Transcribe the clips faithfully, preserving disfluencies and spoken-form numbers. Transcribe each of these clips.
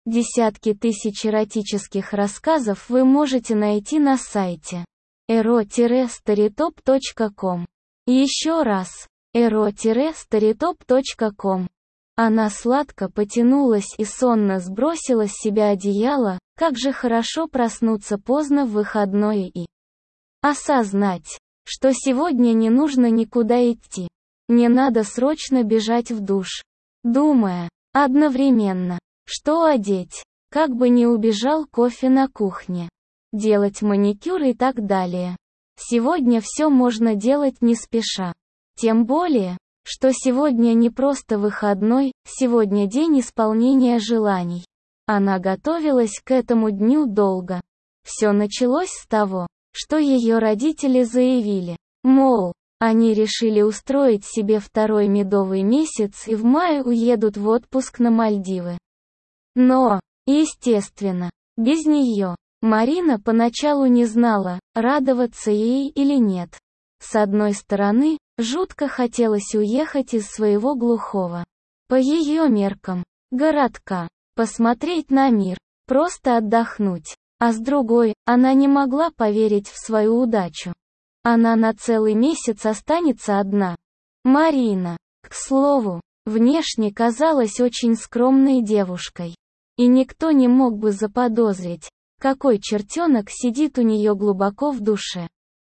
Десятки тысяч эротических рассказов вы можете найти на сайте эро старитоп точка ком. Еще раз, эро старитоп точка ком. Она сладко потянулась и сонно сбросила с себя одеяло. Как же хорошо проснуться поздно в выходной и осознать, что сегодня не нужно никуда идти. Не надо срочно бежать в душ, думая одновременно, что одеть, как бы не убежал кофе на кухне, делать маникюр и так далее. Сегодня все можно делать не спеша. Тем более, что сегодня не просто выходной, сегодня день исполнения желаний. Она готовилась к этому дню долго. Все началось с того, что ее родители заявили, мол, они решили устроить себе второй медовый месяц и в мае уедут в отпуск на Мальдивы. Но, естественно, без нее. Марина поначалу не знала, радоваться ей или нет. С одной стороны, жутко хотелось уехать из своего глухого, по ее меркам, городка, посмотреть на мир, просто отдохнуть. А с другой, она не могла поверить в свою удачу. Она на целый месяц останется одна. Марина, к слову, внешне казалась очень скромной девушкой. И никто не мог бы заподозрить, какой чертенок сидит у нее глубоко в душе.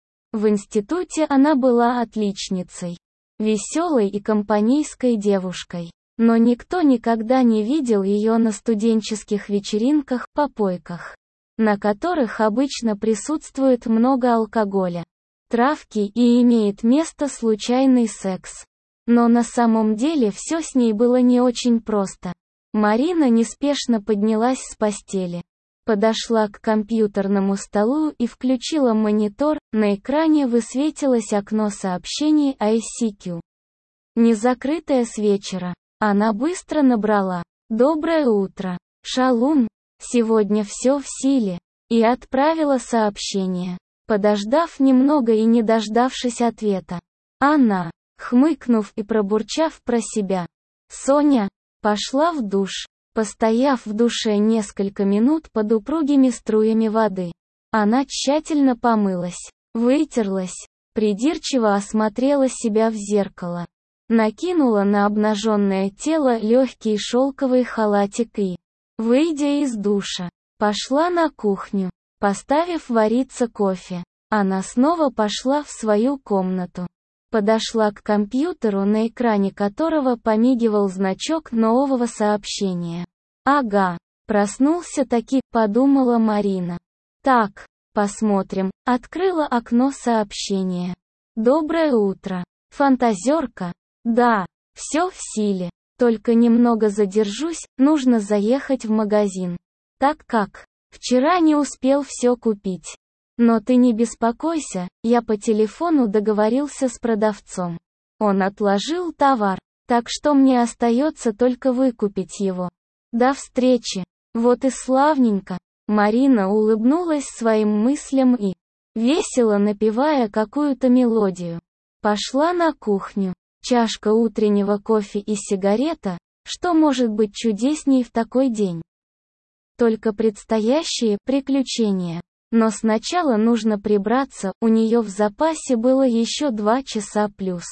В институте она была отличницей, веселой и компанейской девушкой. Но никто никогда не видел ее на студенческих вечеринках, попойках, на которых обычно присутствует много алкоголя, травки и имеет место случайный секс. Но на самом деле все с ней было не очень просто. Марина неспешно поднялась с постели, подошла к компьютерному столу и включила монитор. На экране высветилось окно сообщений ай си кью. Не закрытое с вечера. Она быстро набрала «Доброе утро, Шалун, сегодня все в силе», и отправила сообщение, подождав немного и не дождавшись ответа. Она, хмыкнув и пробурчав про себя, «Соня», пошла в душ, постояв в душе несколько минут под упругими струями воды. Она тщательно помылась, вытерлась, придирчиво осмотрела себя в зеркало. Накинула на обнаженное тело легкий шелковый халатик и, выйдя из душа, пошла на кухню, поставив вариться кофе. Она снова пошла в свою комнату. Подошла к компьютеру, на экране которого помигивал значок нового сообщения. «Ага, проснулся таки», — подумала Марина. «Так, посмотрим», — открыла окно сообщения. «Доброе утро, фантазерка». «Да, все в силе, только немного задержусь, нужно заехать в магазин, так как вчера не успел все купить. Но ты не беспокойся, я по телефону договорился с продавцом. Он отложил товар, так что мне остается только выкупить его. До встречи». Вот и славненько. Марина улыбнулась своим мыслям и, весело напевая какую-то мелодию, пошла на кухню. Чашка утреннего кофе и сигарета, что может быть чудесней в такой день? Только предстоящие приключения. Но сначала нужно прибраться, у нее в запасе было еще два часа плюс.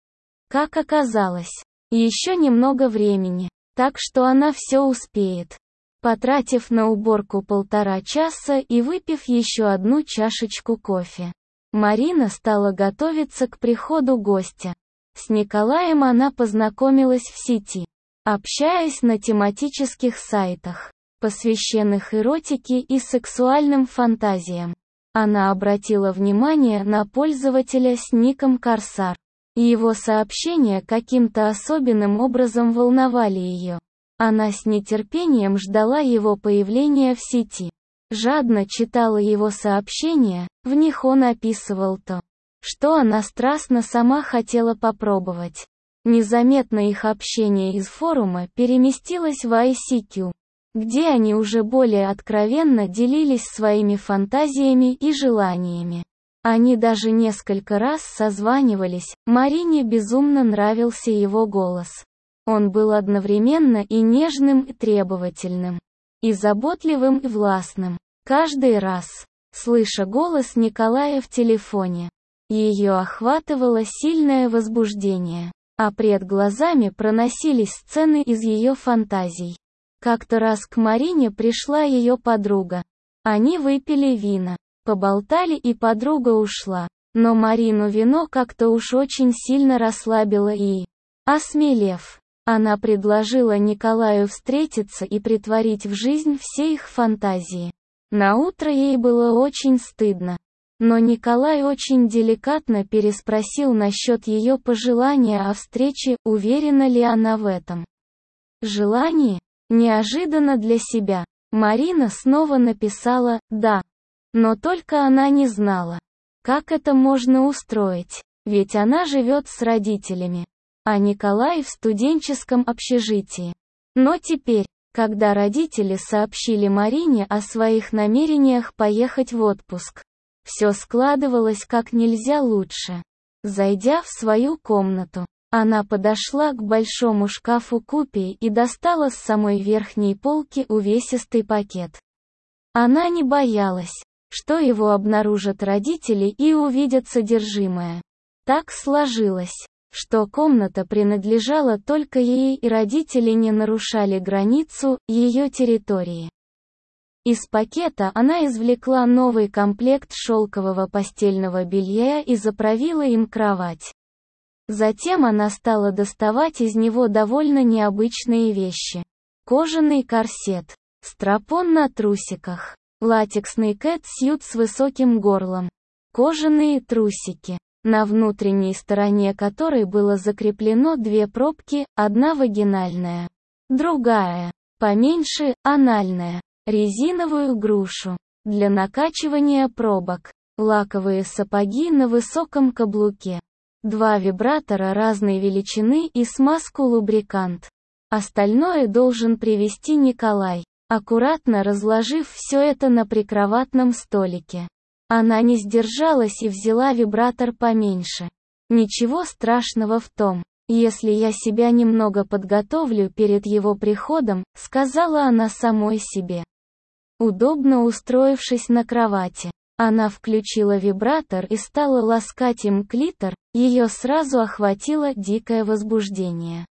Как оказалось, еще немного времени, так что она все успеет. Потратив на уборку полтора часа и выпив еще одну чашечку кофе, Марина стала готовиться к приходу гостя. С Николаем она познакомилась в сети, общаясь на тематических сайтах, посвященных эротике и сексуальным фантазиям. Она обратила внимание на пользователя с ником Корсар. Его сообщения каким-то особенным образом волновали ее. Она с нетерпением ждала его появления в сети. Жадно читала его сообщения, в них он описывал то, что она страстно сама хотела попробовать. Незаметно их общение из форума переместилось в ай си кью, где они уже более откровенно делились своими фантазиями и желаниями. Они даже несколько раз созванивались. Марине безумно нравился его голос. Он был одновременно и нежным, и требовательным. и заботливым и властным. Каждый раз, слыша голос Николая в телефоне, ее охватывало сильное возбуждение, а пред глазами проносились сцены из ее фантазий. Как-то раз к Марине пришла ее подруга. Они выпили вина, поболтали и подруга ушла. Но Марину вино как-то уж очень сильно расслабило и, осмелев, она предложила Николаю встретиться и претворить в жизнь все их фантазии. Наутро ей было очень стыдно. Но Николай очень деликатно переспросил насчет ее пожелания о встрече, уверена ли она в этом желании. Неожиданно для себя, Марина снова написала «да». Но только она не знала, как это можно устроить, ведь она живет с родителями, а Николай в студенческом общежитии. Но теперь, когда родители сообщили Марине о своих намерениях поехать в отпуск, все складывалось как нельзя лучше. Зайдя в свою комнату, она подошла к большому шкафу-купе и достала с самой верхней полки увесистый пакет. Она не боялась, что его обнаружат родители и увидят содержимое. Так сложилось, что комната принадлежала только ей и родители не нарушали границу ее территории. Из пакета она извлекла новый комплект шелкового постельного белья и заправила им кровать. Затем она стала доставать из него довольно необычные вещи. Кожаный корсет, стропон на трусиках, латексный кэт-сьют с высоким горлом, кожаные трусики, на внутренней стороне которой было закреплено две пробки, одна вагинальная, другая, поменьше, анальная, резиновую грушу, для накачивания пробок, лаковые сапоги на высоком каблуке, два вибратора разной величины и смазку-лубрикант. Остальное должен привезти Николай, аккуратно разложив все это на прикроватном столике. Она не сдержалась и взяла вибратор поменьше. Ничего страшного в том, если я себя немного подготовлю перед его приходом, сказала она самой себе. Удобно устроившись на кровати, она включила вибратор и стала ласкать им клитор, ее сразу охватило дикое возбуждение.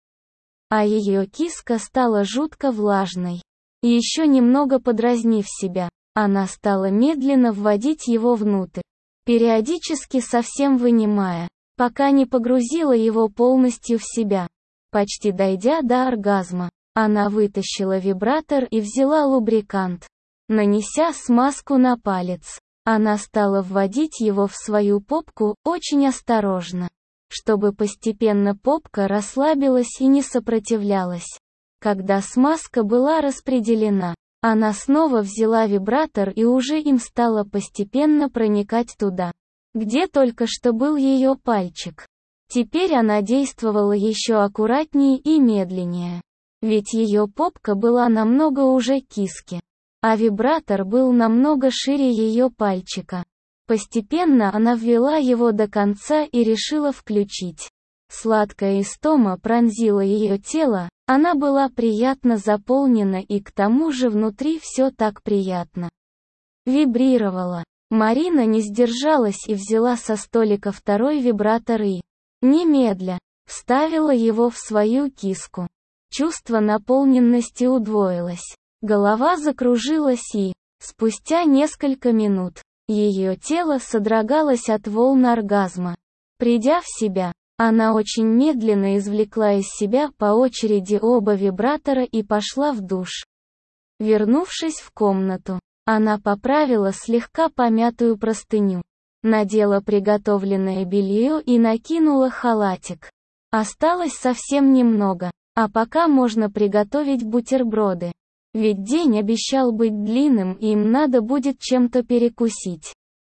А ее киска стала жутко влажной. Еще немного подразнив себя, она стала медленно вводить его внутрь, периодически совсем вынимая, пока не погрузила его полностью в себя. Почти дойдя до оргазма, она вытащила вибратор и взяла лубрикант. Нанеся смазку на палец, она стала вводить его в свою попку, очень осторожно, чтобы постепенно попка расслабилась и не сопротивлялась. Когда смазка была распределена, она снова взяла вибратор и уже им стала постепенно проникать туда, где только что был ее пальчик. Теперь она действовала еще аккуратнее и медленнее, ведь ее попка была намного уже киски, а вибратор был намного шире ее пальчика. Постепенно она ввела его до конца и решила включить. Сладкая истома пронзила ее тело, она была приятно заполнена и к тому же внутри все так приятно вибрировало. Марина не сдержалась и взяла со столика второй вибратор и, немедля, вставила его в свою киску. Чувство наполненности удвоилось. Голова закружилась и, спустя несколько минут, ее тело содрогалось от волн оргазма. Придя в себя, она очень медленно извлекла из себя по очереди оба вибратора и пошла в душ. Вернувшись в комнату, она поправила слегка помятую простыню, надела приготовленное белье и накинула халатик. Осталось совсем немного, а пока можно приготовить бутерброды. Ведь день обещал быть длинным и им надо будет чем-то перекусить.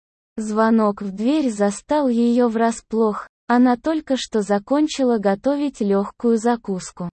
Звонок в дверь застал ее врасплох, она только что закончила готовить легкую закуску.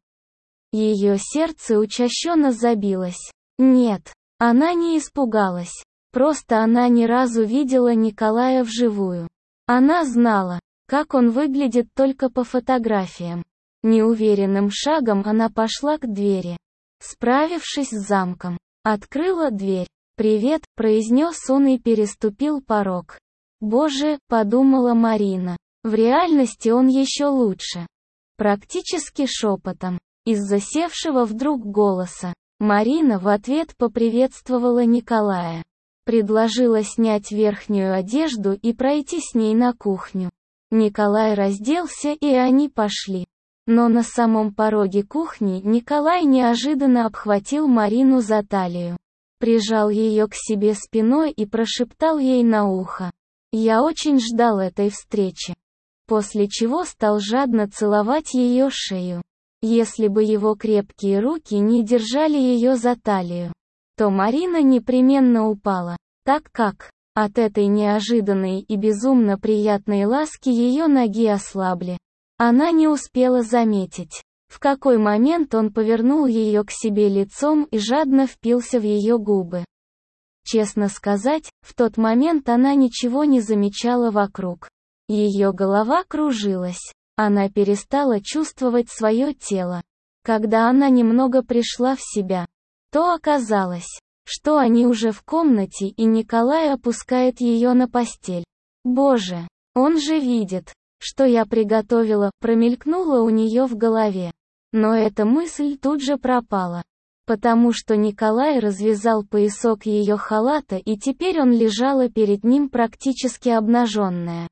Ее сердце учащенно забилось. Нет, она не испугалась. Просто она ни разу видела Николая вживую. Она знала, как он выглядит только по фотографиям. Неуверенным шагом она пошла к двери. Справившись с замком, Открыла дверь. «Привет», — произнес он и переступил порог. «Боже», — подумала Марина. В реальности он еще лучше. Практически шепотом. Из-за севшего вдруг голоса. Марина в ответ поприветствовала Николая. Предложила снять верхнюю одежду и пройти с ней на кухню. Николай разделся, и они пошли. Но на самом пороге кухни Николай неожиданно обхватил Марину за талию. Прижал ее к себе спиной и прошептал ей на ухо. «Я очень ждал этой встречи». После чего стал жадно целовать ее шею. Если бы его крепкие руки не держали ее за талию, то Марина непременно упала, так как от этой неожиданной и безумно приятной ласки ее ноги ослабли. Она не успела заметить, в какой момент он повернул ее к себе лицом и жадно впился в ее губы. Честно сказать, в тот момент она ничего не замечала вокруг. Ее голова кружилась. Она перестала чувствовать свое тело. Когда она немного пришла в себя, то оказалось, что они уже в комнате, и Николай опускает ее на постель. «Боже, он же видит, что я приготовила», промелькнула у нее в голове. Но эта мысль тут же пропала. Потому что Николай развязал поясок ее халата, и теперь он лежала перед ним практически обнаженная.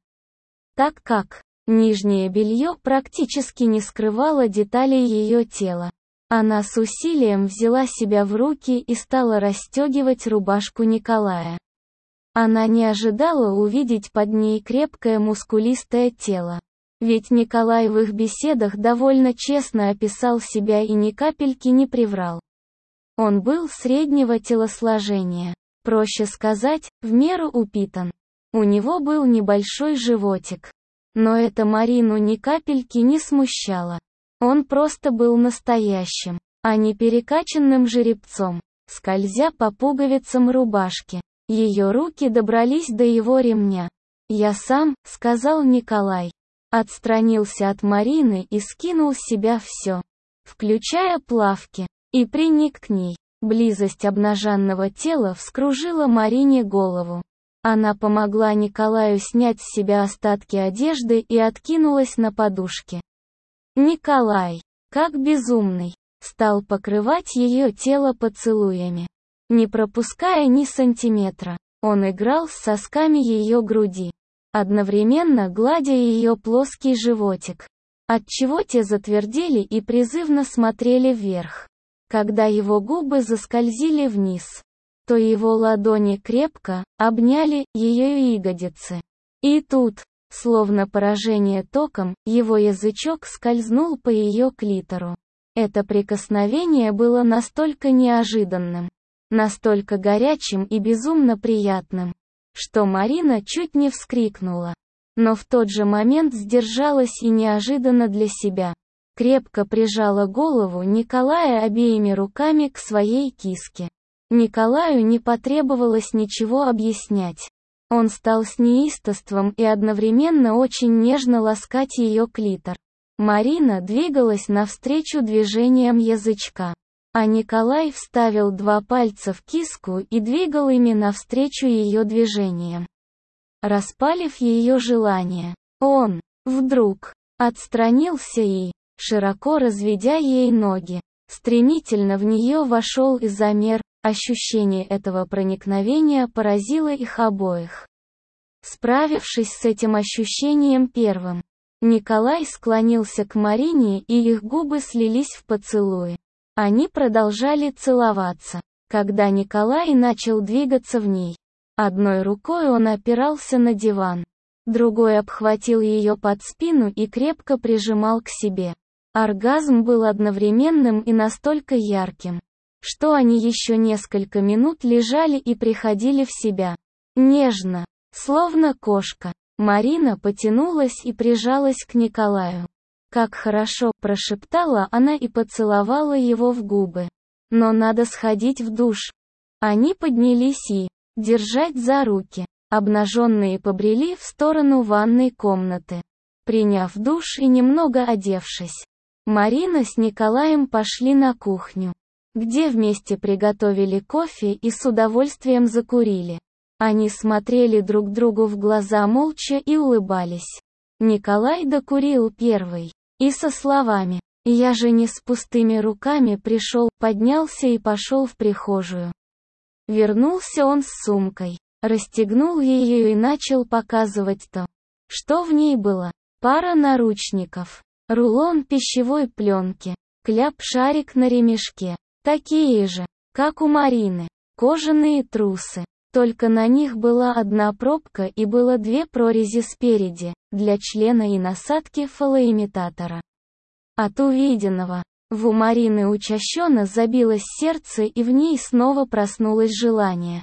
Так как нижнее белье практически не скрывало деталей ее тела. Она с усилием взяла себя в руки и стала расстегивать рубашку Николая. Она не ожидала увидеть под ней крепкое мускулистое тело. Ведь Николай в их беседах довольно честно описал себя и ни капельки не приврал. Он был среднего телосложения. Проще сказать, в меру упитан. У него был небольшой животик. Но это Марину ни капельки не смущало. Он просто был настоящим, а не перекачанным жеребцом. Скользя по пуговицам рубашки, ее руки добрались до его ремня. «Я сам», — сказал Николай. Отстранился от Марины и скинул с себя все, включая плавки, и приник к ней. Близость обнаженного тела вскружила Марине голову. Она помогла Николаю снять с себя остатки одежды и откинулась на подушке. Николай, как безумный, стал покрывать ее тело поцелуями. Не пропуская ни сантиметра, он играл с сосками ее груди, одновременно гладя ее плоский животик, отчего те затвердели и призывно смотрели вверх. Когда его губы заскользили вниз, то его ладони крепко обняли ее ягодицы. И тут, словно поражение током, его язычок скользнул по ее клитору. Это прикосновение было настолько неожиданным, настолько горячим и безумно приятным, что Марина чуть не вскрикнула. Но в тот же момент сдержалась и неожиданно для себя крепко прижала голову Николая обеими руками к своей киске. Николаю не потребовалось ничего объяснять. Он стал с неистовством и одновременно очень нежно ласкать ее клитор. Марина двигалась навстречу движениям язычка, а Николай вставил два пальца в киску и двигал ими навстречу ее движениям. Распалив ее желание, он, вдруг, отстранился и, широко разведя ей ноги, стремительно в нее вошел и замер. Ощущение этого проникновения поразило их обоих. Справившись с этим ощущением первым, Николай склонился к Марине, и их губы слились в поцелуи. Они продолжали целоваться, когда Николай начал двигаться в ней. Одной рукой он опирался на диван, другой обхватил ее под спину и крепко прижимал к себе. Оргазм был одновременным и настолько ярким, что они еще несколько минут лежали и приходили в себя. Нежно, словно кошка, Марина потянулась и прижалась к Николаю. «Как хорошо», — прошептала она и поцеловала его в губы. «Но надо сходить в душ». Они поднялись и, держать за руки, обнаженные побрели в сторону ванной комнаты. Приняв душ и немного одевшись, Марина с Николаем пошли на кухню. где вместе приготовили кофе и с удовольствием закурили. Они смотрели друг другу в глаза молча и улыбались. Николай докурил первый. И со словами «Я же не с пустыми руками пришел», поднялся и пошел в прихожую. Вернулся он с сумкой, расстегнул ее и начал показывать то, что в ней было. Пара наручников, рулон пищевой пленки, кляп-шарик на ремешке, такие же, как у Марины, кожаные трусы. Только на них была одна пробка и было две прорези спереди, для члена и насадки фалоимитатора. От увиденного, в Марины учащенно забилось сердце и в ней снова проснулось желание.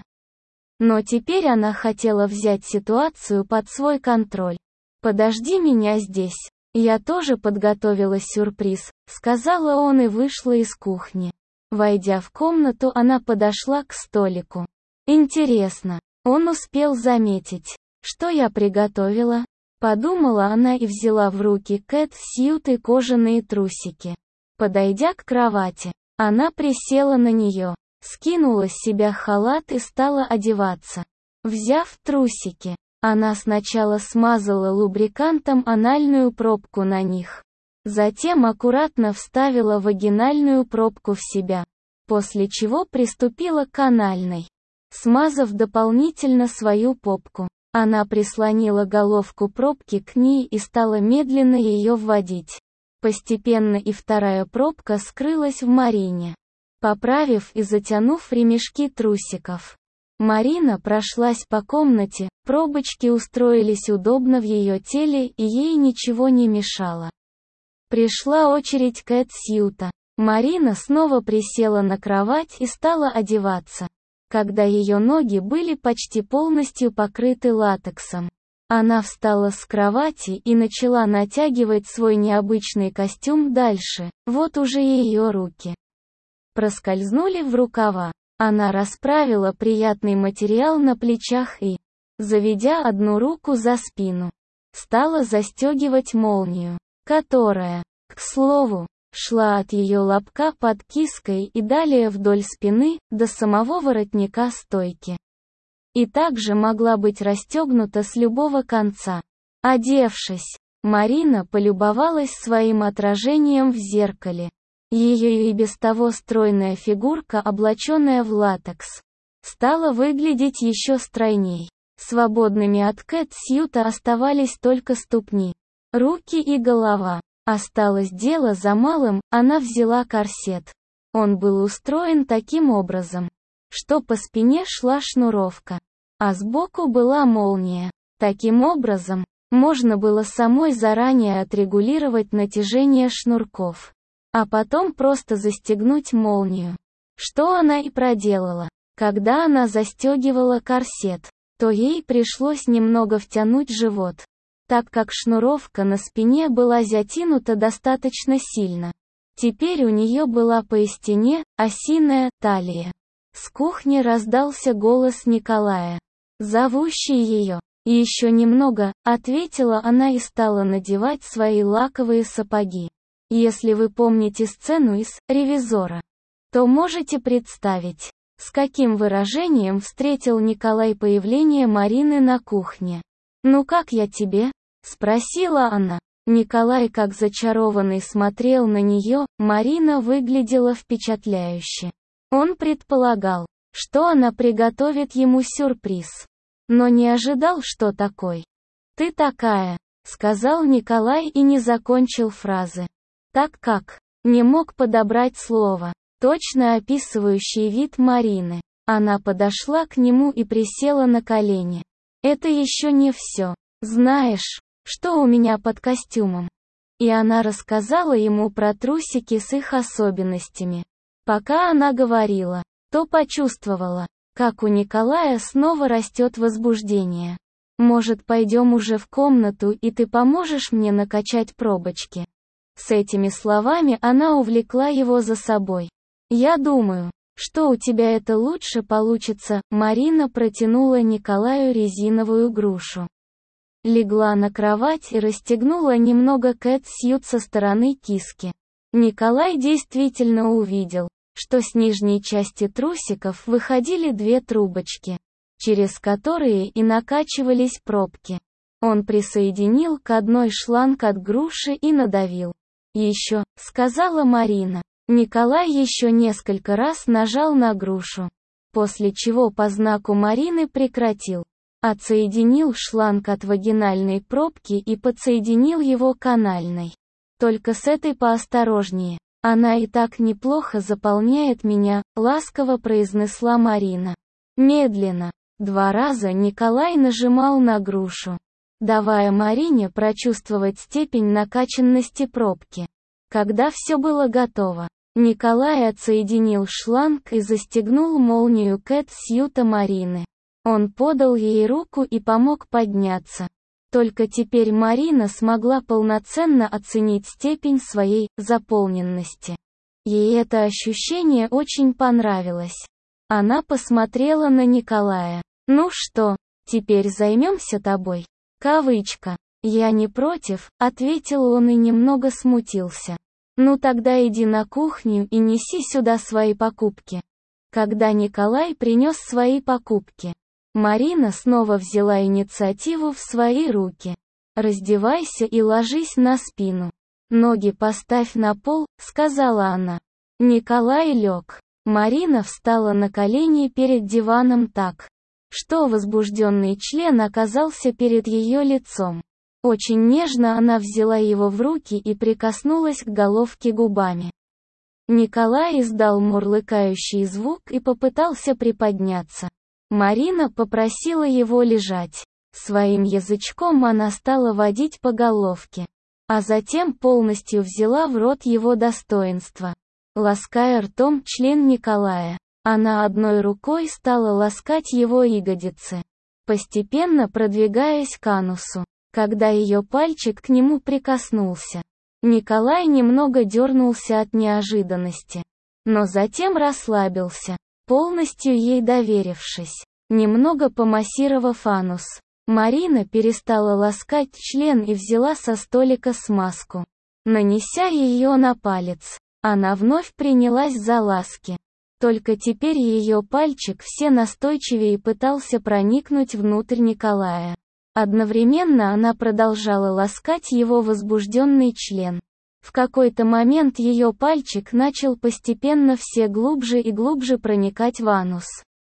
Но теперь она хотела взять ситуацию под свой контроль. «Подожди меня здесь. Я тоже подготовила сюрприз», — сказала он и вышла из кухни. Войдя в комнату, она подошла к столику. «Интересно, он успел заметить, что я приготовила?» Подумала она и взяла в руки Кэт Сьют и кожаные трусики. Подойдя к кровати, она присела на нее, скинула с себя халат и стала одеваться. Взяв трусики, она сначала смазала лубрикантом анальную пробку на них. Затем аккуратно вставила вагинальную пробку в себя, после чего приступила к анальной. Смазав дополнительно свою попку, она прислонила головку пробки к ней и стала медленно ее вводить. Постепенно и вторая пробка скрылась в Марине. Поправив и затянув ремешки трусиков, Марина прошлась по комнате, пробочки устроились удобно в ее теле и ей ничего не мешало. Пришла очередь Кэт Сьюта. Марина снова присела на кровать и стала одеваться. Когда ее ноги были почти полностью покрыты латексом, она встала с кровати и начала натягивать свой необычный костюм дальше, вот уже ее руки проскользнули в рукава. Она расправила приятный материал на плечах и, заведя одну руку за спину, стала застегивать молнию, которая, к слову, шла от ее лобка под киской и далее вдоль спины, до самого воротника стойки. И также могла быть расстегнута с любого конца. Одевшись, Марина полюбовалась своим отражением в зеркале. Ее и без того стройная фигурка, облаченная в латекс, стала выглядеть еще стройней. Свободными от Кэт Сьюта оставались только ступни, руки и голова. Осталось дело за малым, она взяла корсет. Он был устроен таким образом, что по спине шла шнуровка, а сбоку была молния. Таким образом, можно было самой заранее отрегулировать натяжение шнурков, а потом просто застегнуть молнию. Что она и проделала. Когда она застегивала корсет, то ей пришлось немного втянуть живот, так как шнуровка на спине была затянута достаточно сильно. Теперь у нее была поистине осиная талия. С кухни раздался голос Николая, зовущий ее. «Еще немного», — ответила она и стала надевать свои лаковые сапоги. Если вы помните сцену из «Ревизора», то можете представить, с каким выражением встретил Николай появление Марины на кухне. «Ну как я тебе?» — спросила она. Николай как зачарованный смотрел на нее, Марина выглядела впечатляюще. Он предполагал, что она приготовит ему сюрприз, но не ожидал, что такой. «Ты такая», — сказал Николай и не закончил фразы, так как не мог подобрать слово, точно описывающее вид Марины. Она подошла к нему и присела на колени. «Это еще не все. Знаешь, что у меня под костюмом?» И она рассказала ему про трусики с их особенностями. Пока она говорила, то почувствовала, как у Николая снова растет возбуждение. «Может, пойдем уже в комнату и ты поможешь мне накачать пробочки?» С этими словами она увлекла его за собой. «Я думаю, что у тебя это лучше получится», — Марина протянула Николаю резиновую грушу. Легла на кровать и расстегнула немного Кэт Сьют со стороны киски. Николай действительно увидел, что с нижней части трусиков выходили две трубочки, через которые и накачивались пробки. Он присоединил к одной шланг от груши и надавил. «Еще», — сказала Марина. Николай еще несколько раз нажал на грушу, после чего по знаку Марины прекратил. Отсоединил шланг от вагинальной пробки и подсоединил его к анальной. «Только с этой поосторожнее. Она и так неплохо заполняет меня», — ласково произнесла Марина. Медленно. Два раза Николай нажимал на грушу, давая Марине прочувствовать степень накачанности пробки. Когда все было готово, Николай отсоединил шланг и застегнул молнию кэт-сьюта Марины. Он подал ей руку и помог подняться. Только теперь Марина смогла полноценно оценить степень своей заполненности. Ей это ощущение очень понравилось. Она посмотрела на Николая. «Ну что, теперь займемся тобой?» Кавычка. «Я не против», — ответил он и немного смутился. «Ну тогда иди на кухню и неси сюда свои покупки». Когда Николай принес свои покупки, Марина снова взяла инициативу в свои руки. «Раздевайся и ложись на спину. Ноги поставь на пол», — сказала она. Николай лег. Марина встала на колени перед диваном так, что возбужденный член оказался перед ее лицом. Очень нежно она взяла его в руки и прикоснулась к головке губами. Николай издал мурлыкающий звук и попытался приподняться. Марина попросила его лежать. Своим язычком она стала водить по головке, а затем полностью взяла в рот его достоинство. Лаская ртом член Николая, она одной рукой стала ласкать его ягодицы, постепенно продвигаясь к анусу. Когда ее пальчик к нему прикоснулся, Николай немного дернулся от неожиданности, но затем расслабился, полностью ей доверившись. Немного помассировав анус, Марина перестала ласкать член и взяла со столика смазку. Нанеся ее на палец, она вновь принялась за ласки. Только теперь ее пальчик все настойчивее пытался проникнуть внутрь Николая. Одновременно она продолжала ласкать его возбужденный член. В какой-то момент ее пальчик начал постепенно все глубже и глубже проникать в анус.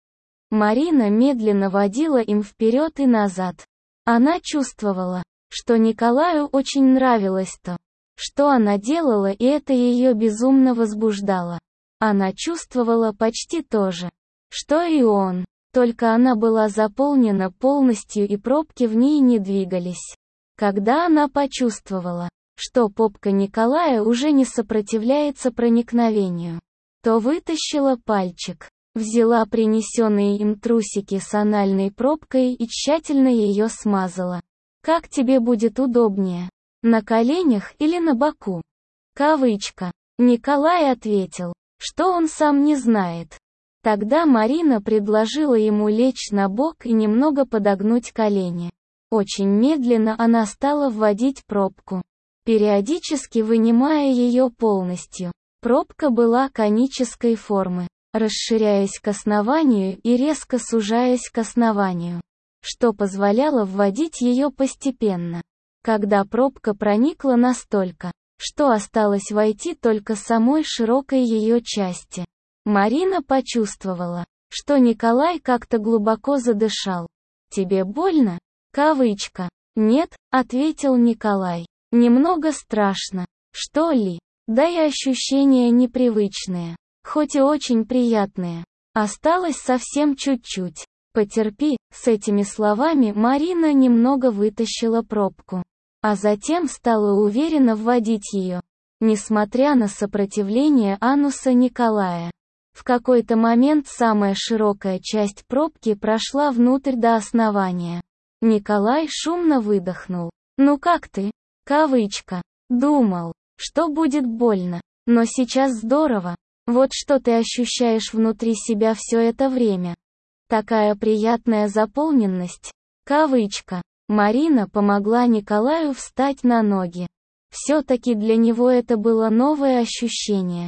Марина медленно водила им вперед и назад. Она чувствовала, что Николаю очень нравилось то, что она делала, и это ее безумно возбуждало. Она чувствовала почти то же, что и он, только она была заполнена полностью и пробки в ней не двигались. Когда она почувствовала, что попка Николая уже не сопротивляется проникновению, то вытащила пальчик, взяла принесенные им трусики с анальной пробкой и тщательно ее смазала. «Как тебе будет удобнее? На коленях или на боку?» Кавычка. Николай ответил, что он сам не знает. Тогда Марина предложила ему лечь на бок и немного подогнуть колени. Очень медленно она стала вводить пробку, периодически вынимая ее полностью. Пробка была конической формы, расширяясь к основанию и резко сужаясь к основанию, что позволяло вводить ее постепенно. Когда пробка проникла настолько, что осталось войти только самой широкой ее части, Марина почувствовала, что Николай как-то глубоко задышал. «Тебе больно?» Кавычка. «Нет», — ответил Николай. «Немного страшно. Что ли? Да и ощущения непривычные, хоть и очень приятные. Осталось совсем чуть-чуть. Потерпи». С этими словами Марина немного вытащила пробку, а затем стала уверенно вводить ее, несмотря на сопротивление ануса Николая. В какой-то момент самая широкая часть пробки прошла внутрь до основания. Николай шумно выдохнул. «Ну как ты?» Кавычка. «Думал, что будет больно, но сейчас здорово. Вот что ты ощущаешь внутри себя все это время. Такая приятная заполненность». Кавычка. Марина помогла Николаю встать на ноги. Все-таки для него это было новое ощущение.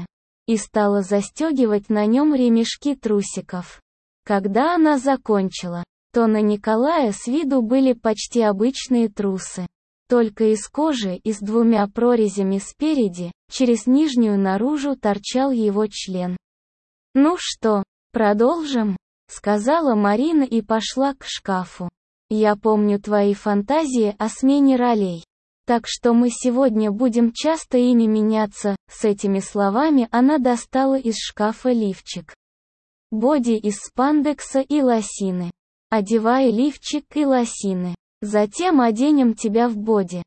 и стала застегивать на нем ремешки трусиков. Когда она закончила, то на Николая с виду были почти обычные трусы. Только из кожи и с двумя прорезями спереди, через нижнюю наружу торчал его член. «Ну что, продолжим?» — сказала Марина и пошла к шкафу. «Я помню твои фантазии о смене ролей. Так что мы сегодня будем часто ими меняться». С этими словами она достала из шкафа лифчик. Боди из спандекса и лосины. «Одевай лифчик и лосины. Затем оденем тебя в боди».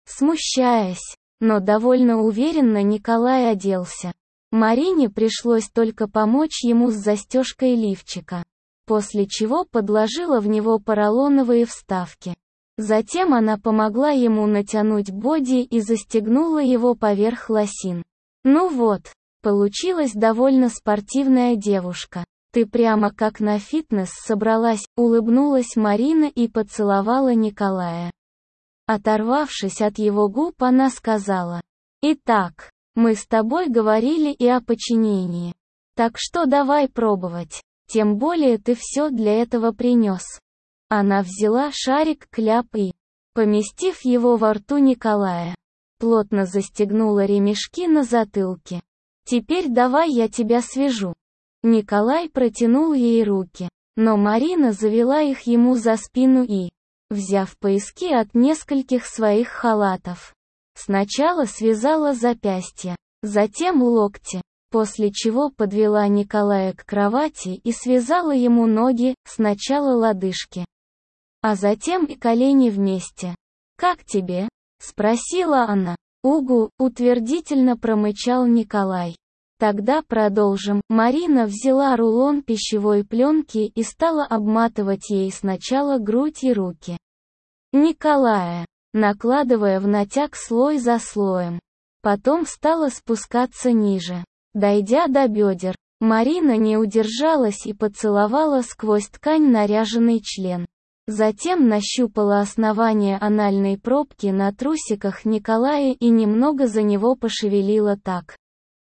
Смущаясь, но довольно уверенно Николай оделся. Марине пришлось только помочь ему с застежкой лифчика, после чего подложила в него поролоновые вставки. Затем она помогла ему натянуть боди и застегнула его поверх лосин. «Ну вот, получилась довольно спортивная девушка. Ты прямо как на фитнес собралась», — улыбнулась Марина и поцеловала Николая. Оторвавшись от его губ, она сказала: «Итак, мы с тобой говорили и о подчинении. Так что давай пробовать. Тем более ты все для этого принес». Она взяла шарик-кляп и, поместив его во рту Николая, плотно застегнула ремешки на затылке. «Теперь давай я тебя свяжу». Николай протянул ей руки, но Марина завела их ему за спину и, взяв пояски от нескольких своих халатов, сначала связала запястья, затем локти, после чего подвела Николая к кровати и связала ему ноги, сначала лодыжки, а затем и колени вместе. «Как тебе?» — спросила она. «Угу», — утвердительно промычал Николай. «Тогда продолжим». Марина взяла рулон пищевой пленки и стала обматывать ей сначала грудь и руки Николая, накладывая в натяг слой за слоем. Потом стала спускаться ниже. Дойдя до бедер, Марина не удержалась и поцеловала сквозь ткань наряженный член. Затем нащупала основание анальной пробки на трусиках Николая и немного за него пошевелила так,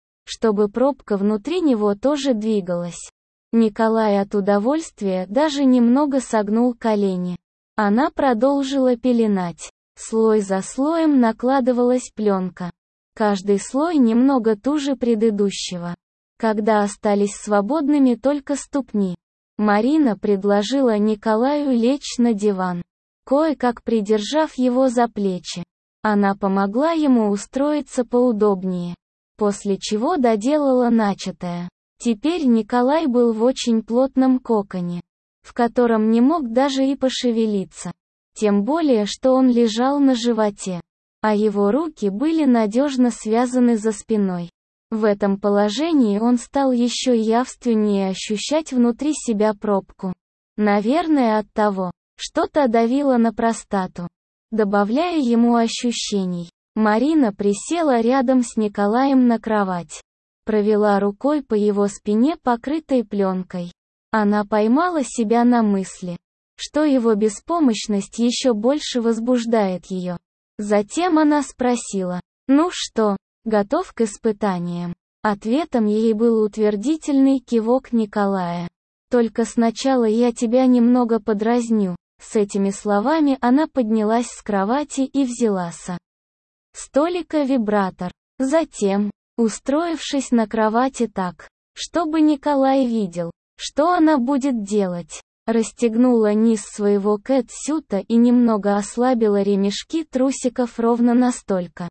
чтобы пробка внутри него тоже двигалась. Николай от удовольствия даже немного согнул колени. Она продолжила пеленать. Слой за слоем накладывалась пленка. Каждый слой немного туже предыдущего. Когда остались свободными только ступни, Марина предложила Николаю лечь на диван, кое-как придержав его за плечи. Она помогла ему устроиться поудобнее, после чего доделала начатое. Теперь Николай был в очень плотном коконе, в котором не мог даже и пошевелиться. Тем более, что он лежал на животе, а его руки были надежно связаны за спиной. В этом положении он стал еще явственнее ощущать внутри себя пробку. Наверное, от того, что-то давило на простату, добавляя ему ощущений. Марина присела рядом с Николаем на кровать, провела рукой по его спине, покрытой пленкой. Она поймала себя на мысли, что его беспомощность еще больше возбуждает ее. Затем она спросила: «Ну что, готов к испытаниям?» Ответом ей был утвердительный кивок Николая. «Только сначала я тебя немного подразню». С этими словами она поднялась с кровати и взяла со столика вибратор. Затем, устроившись на кровати так, чтобы Николай видел, что она будет делать, расстегнула низ своего кэт-сюта и немного ослабила ремешки трусиков ровно настолько,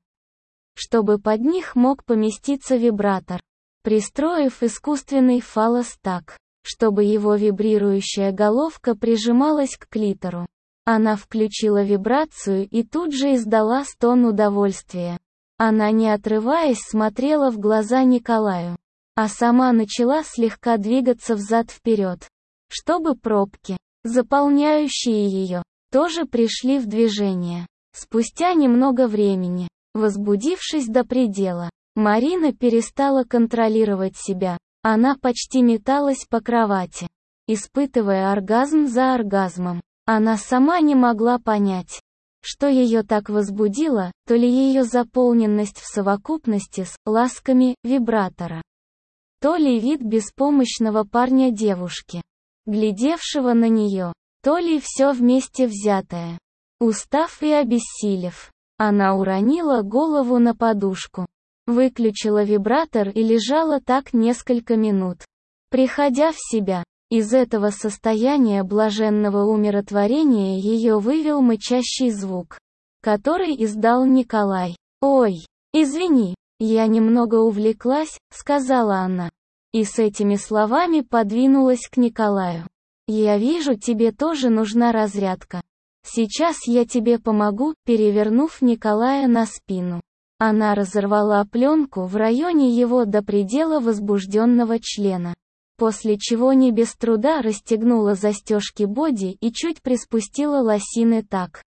чтобы под них мог поместиться вибратор, пристроив искусственный фаллос так, чтобы его вибрирующая головка прижималась к клитору. Она включила вибрацию и тут же издала стон удовольствия. Она, не отрываясь, смотрела в глаза Николаю, а сама начала слегка двигаться взад-вперед, чтобы пробки, заполняющие ее, тоже пришли в движение. Спустя немного времени, возбудившись до предела, Марина перестала контролировать себя. Она почти металась по кровати, испытывая оргазм за оргазмом. Она сама не могла понять, что ее так возбудило, то ли ее заполненность в совокупности с ласками вибратора, то ли вид беспомощного парня девушки, глядевшего на нее, то ли все вместе взятое. Устав и обессилев, она уронила голову на подушку, выключила вибратор и лежала так несколько минут, приходя в себя. Из этого состояния блаженного умиротворения ее вывел мычащий звук, который издал Николай. «Ой, извини, я немного увлеклась», — сказала она. И с этими словами подвинулась к Николаю. «Я вижу, тебе тоже нужна разрядка. Сейчас я тебе помогу», перевернув Николая на спину. Она разорвала пленку в районе его до предела возбужденного члена, после чего не без труда расстегнула застежки боди и чуть приспустила лосины так,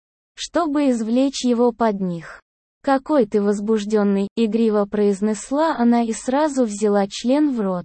чтобы извлечь его под них. «Какой ты возбужденный», — игриво произнесла она и сразу взяла член в рот.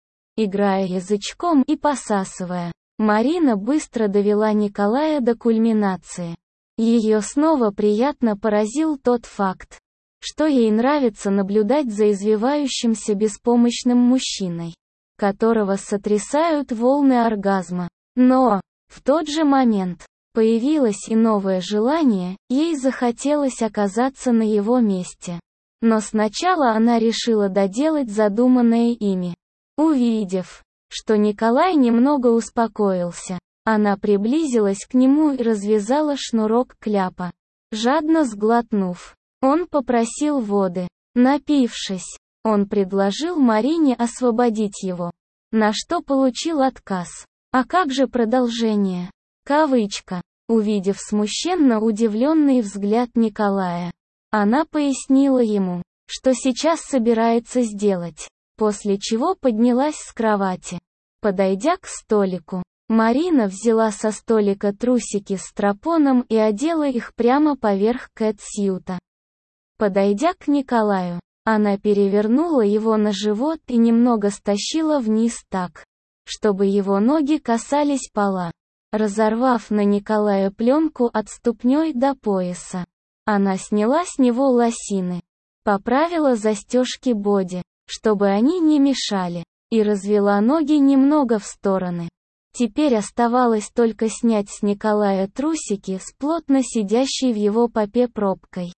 Играя язычком и посасывая, Марина быстро довела Николая до кульминации. Ее снова приятно поразил тот факт, что ей нравится наблюдать за извивающимся беспомощным мужчиной, которого сотрясают волны оргазма. Но, в тот же момент, появилось и новое желание, ей захотелось оказаться на его месте. Но сначала она решила доделать задуманное ими. Увидев, что Николай немного успокоился, она приблизилась к нему и развязала шнурок кляпа. Жадно сглотнув, он попросил воды. Напившись, он предложил Марине освободить его, на что получил отказ. А как же продолжение? Кавычка. Увидев смущенно удивленный взгляд Николая, она пояснила ему, что сейчас собирается сделать, после чего поднялась с кровати. Подойдя к столику, Марина взяла со столика трусики с стропоном и одела их прямо поверх кэт-сьюта. Подойдя к Николаю, она перевернула его на живот и немного стащила вниз так, чтобы его ноги касались пола. Разорвав на Николая пленку от ступней до пояса, она сняла с него лосины, поправила застежки боди, чтобы они не мешали, и развела ноги немного в стороны. Теперь оставалось только снять с Николая трусики с плотно сидящей в его попе пробкой.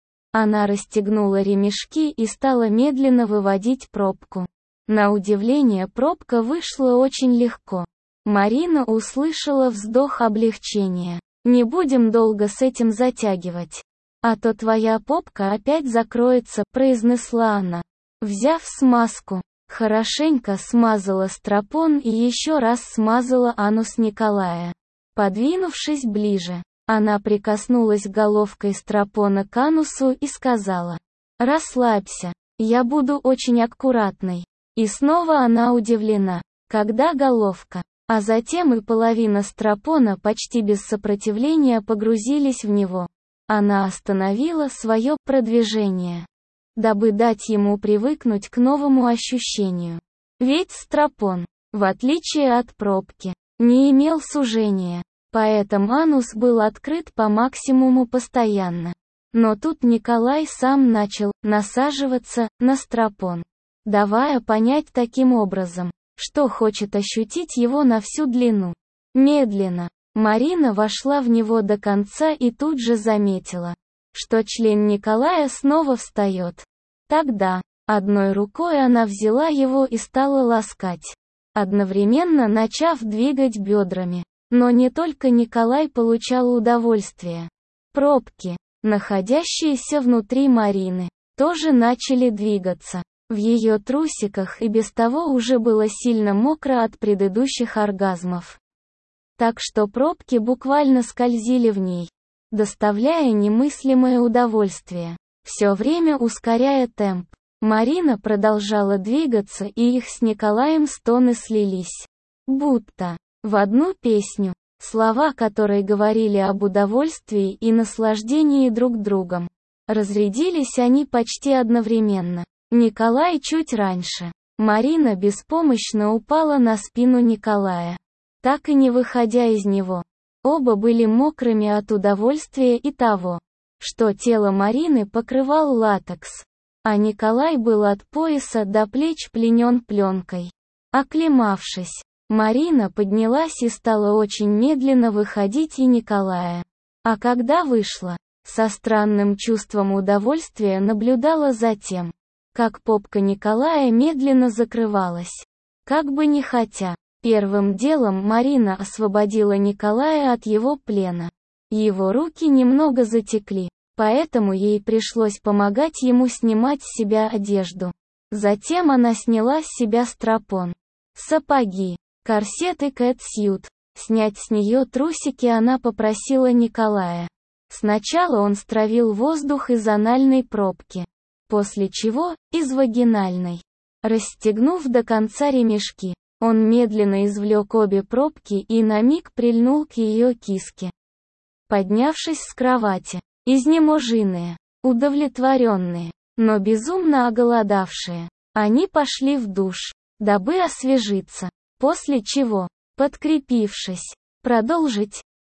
Она расстегнула ремешки и стала медленно выводить пробку. На удивление, пробка вышла очень легко. Марина услышала вздох облегчения. «Не будем долго с этим затягивать, а то твоя попка опять закроется», — произнесла она. Взяв смазку, хорошенько смазала стропон и еще раз смазала анус Николая. Подвинувшись ближе, она прикоснулась головкой стропона к анусу и сказала: «Расслабься, я буду очень аккуратной». И снова она удивлена, когда головка, а затем и половина стропона почти без сопротивления погрузились в него. Она остановила свое продвижение, дабы дать ему привыкнуть к новому ощущению. Ведь стропон, в отличие от пробки, не имел сужения, поэтому анус был открыт по максимуму постоянно. Но тут Николай сам начал насаживаться на стропон, давая понять таким образом, что хочет ощутить его на всю длину. Медленно, Марина вошла в него до конца и тут же заметила, что член Николая снова встает. Тогда, одной рукой она взяла его и стала ласкать, одновременно начав двигать бедрами. Но не только Николай получал удовольствие. Пробки, находящиеся внутри Марины, тоже начали двигаться. В ее трусиках и без того уже было сильно мокро от предыдущих оргазмов. Так что пробки буквально скользили в ней, доставляя немыслимое удовольствие. Все время ускоряя темп, Марина продолжала двигаться, и их с Николаем стоны слились, будто в одну песню, слова которой говорили об удовольствии и наслаждении друг другом. Разрядились они почти одновременно. Николай чуть раньше. Марина беспомощно упала на спину Николая, так и не выходя из него. Оба были мокрыми от удовольствия и того, что тело Марины покрывал латекс. а Николай был от пояса до плеч пленен пленкой. Оклемавшись, Марина поднялась и стала очень медленно выходить и Николая. А когда вышла, со странным чувством удовольствия наблюдала за тем, как попка Николая медленно закрывалась. Как бы не хотя, первым делом Марина освободила Николая от его плена. Его руки немного затекли, поэтому ей пришлось помогать ему снимать с себя одежду. Затем она сняла с себя стропон, сапоги, корсет и кэтсьют. Снять с нее трусики она попросила Николая. Сначала он стравил воздух из анальной пробки, после чего – из вагинальной. Расстегнув до конца ремешки, он медленно извлек обе пробки и на миг прильнул к ее киске. Поднявшись с кровати, изнеможенные, удовлетворенные, но безумно оголодавшие, они пошли в душ, дабы освежиться, после чего, подкрепившись, продолжить